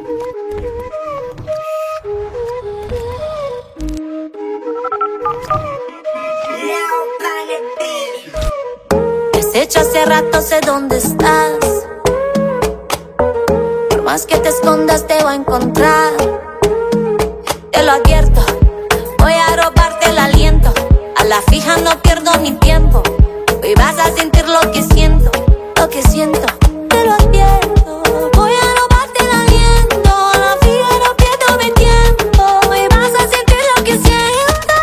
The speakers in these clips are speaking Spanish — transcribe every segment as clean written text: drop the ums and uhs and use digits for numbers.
Te has hecho hace rato, sé dónde estás. Por más que te escondas te va a encontrar. Te lo advierto, voy a robarte el aliento. A la fija no pierdo mi tiempo. Hoy vas a sentir lo que siento, lo que siento. Te lo advierto, voy a robarte el aliento. A la fija no pierdo mi tiempo. Hoy vas a sentir lo que siento.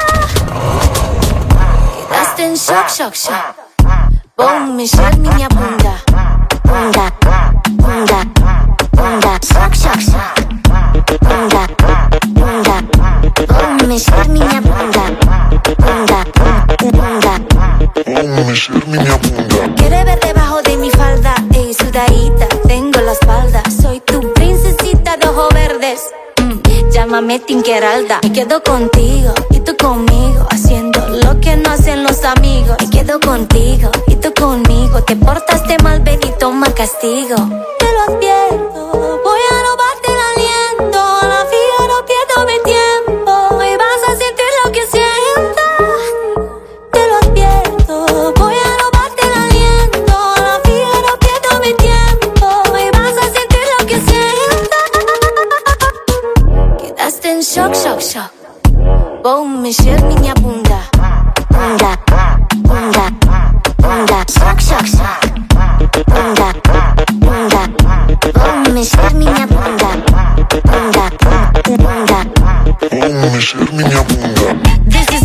Quedaste en shock, shock, shock. Boom, Michelle, minha bunda. Bunda, bunda, bunda. Shock, shock, shock. Bunda, bunda. Boom, Michelle, minha bunda. Bunda, bunda. Boom, Michelle, minha bunda. Quiere ver debajo de mi falda, ey, sudadita, tengo la espalda. Soy tu princesita de ojos verdes. Llámame Tinkeralda. Me quedo contigo y tú conmigo, haciendo lo que no hacen los amigos. Me quedo contigo y tú conmigo. Te portaste mal, ven y toma castigo. Te lo advierto, voy a robarte el aliento. A la fija no pierdo mi tiempo. Hoy vas a sentir lo que siento. Te lo advierto, voy a robarte el aliento. A la fija no pierdo mi tiempo. Hoy vas a sentir lo que siento. Quedaste en shock, shock, shock. Boom, Michelle, minha bunda. Bunda, bunda, bunda. Shock, shock, shock. Bunda, bunda. Boom, Michelle, minha bunda. Bunda, bunda. Boom, Michelle, minha bunda. This is